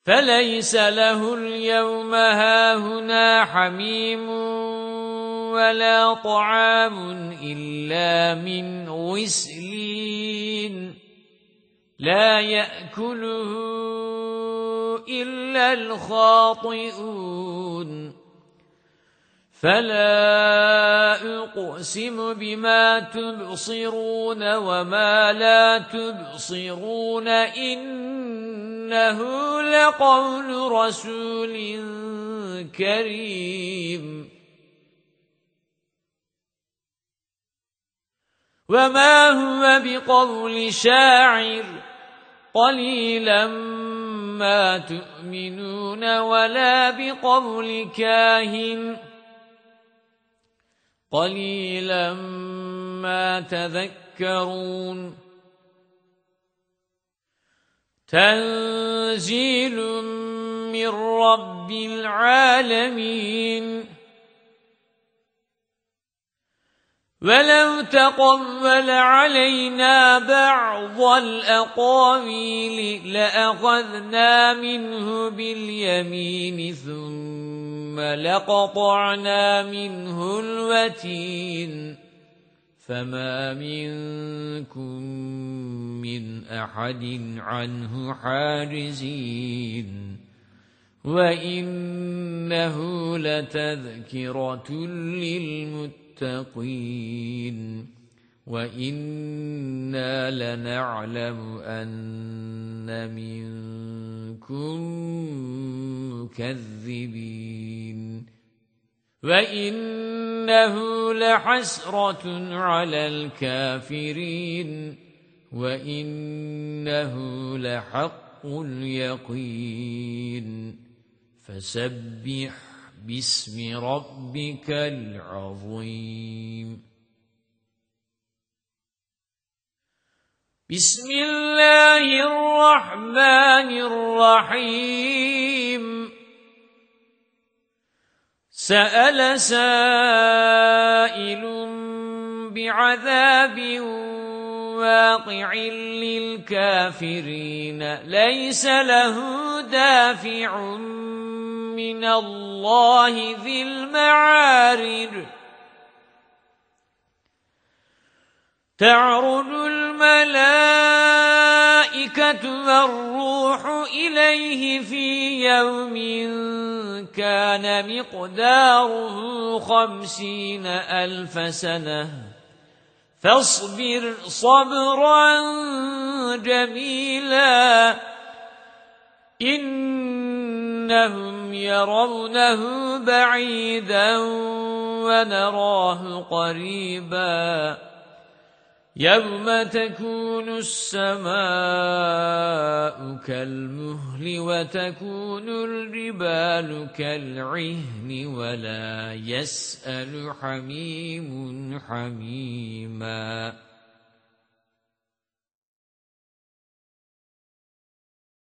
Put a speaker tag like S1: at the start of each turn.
S1: فليس له اليوم هاهنا حميم ولا طعام إلا من غسلين لا يأكله إلا الخاطئون فلا أقسم بما تبصرون وما لا تبصرون إنه لقول رسول كريم وما هو بقول شاعر قليلا ما تؤمنون ولا بقول كاهن قليلا ما تذكرون تنزيل من رب العالمين ولو تقول علينا بعض الأقاويل لأخذنا منه باليمين ثم لقطعنا منه الوتين فما منكم من أحد عنه حاجزين وإنه لتذكرة للمتقين وإنا لنعلم أن منكم مكذبين وإنه لحسرة على الكافرين وإنه لحق اليقين فسبح باسم ربك العظيم بسم الله الرحمن الرحيم سأل سائل بعذاب واقع للكافرين ليس له دافع من الله ذي المعارج تعرج الملائكة والروح إليه في يوم كان مقداره 50,000 سنة فاصبر صبرا جميلا إنهم يرونه بعيدا ونراه قريبا يوم تكون السماء كالمهل وتكون الجبال كالعهن ولا يسأل حميم حميما